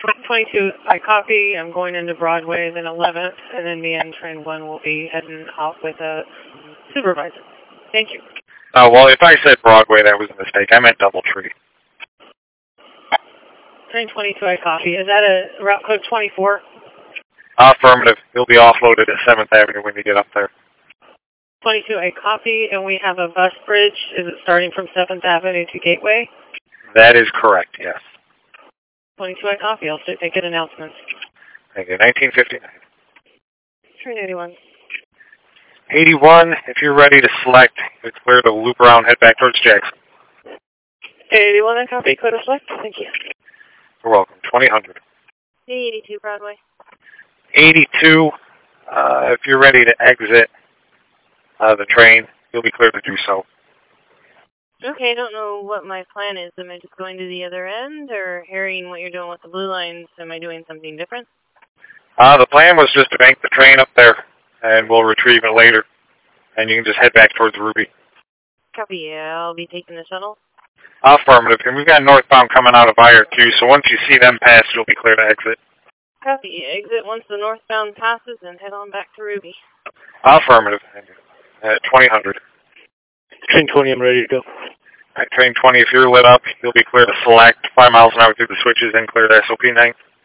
22, I copy. I'm going into Broadway, then 11th, and then the end train 1 will be heading out with a supervisor. Thank you. Well, if I said Broadway, that was a mistake. I meant Doubletree. Train 22, I copy. Is that a route code 24? Affirmative. You'll be offloaded at 7th Avenue when you get up there. 22, I copy, and we have a bus bridge. Is it starting from 7th Avenue to Gateway? That is correct, yes. 22, I copy. I'll take it announcements. Thank you. 1959. Train 81. 81, if you're ready to select, it's clear to loop around, head back towards Jackson. 81, I copy. Code of select. Thank you. You're welcome. 2000. 82, Broadway. 82, if you're ready to exit the train, you'll be clear to do so. Okay, I don't know what my plan is. Am I just going to the other end, or hearing what you're doing with the blue lines, am I doing something different? The plan was just to bank the train up there, and we'll retrieve it later. And you can just head back towards Ruby. Copy, yeah. I'll be taking the shuttle. Affirmative. And we've got northbound coming out of IR2, so once you see them pass, you'll be clear to exit. Copy. Exit once the northbound passes and head on back to Ruby. Affirmative. At 2000. Train 20, I'm ready to go. At train 20, if you're lit up, you'll be clear to select 5 miles an hour through the switches and clear to SOP 9.